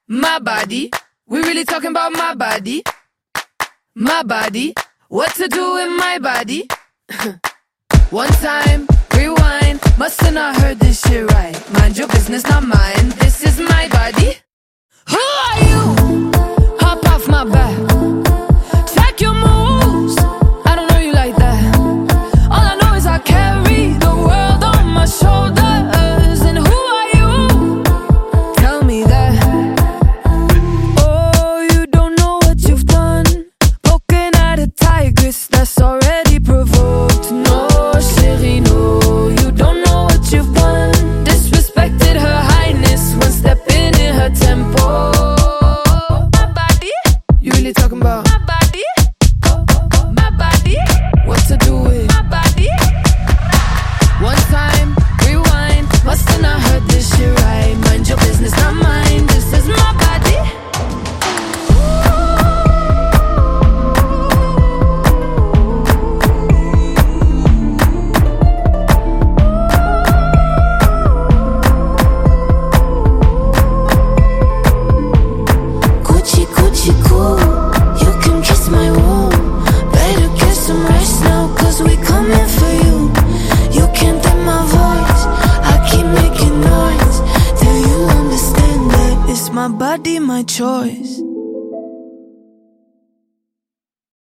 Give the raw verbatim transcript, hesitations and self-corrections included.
My body, we really talking about my body. My body, what to do with my body? One time, rewind, must have not heard this shit right. Mind your business, not mine, this is my body. Who are you? Hop off my back. Check your moves, I don't know you like that. All I know is I carry the world on my shoulders. And who are you? Tell me that. Oh, you don't know what you've done. Poking at a tigress that's already provoked. No, chérie, no, you don't know what you've done. Disrespected her highness when stepping in her tempo. My body, you really talking about my body? My body, what to do with my body? One time, rewind, must have not heard this shit right. Mind your business, not mine, this is my body. Gucci, Gucci, cool. You can kiss my womb. Better get some rest now, cause we coming for you. You can't hear my voice, I keep making noise. Do you understand that it's my body, my choice?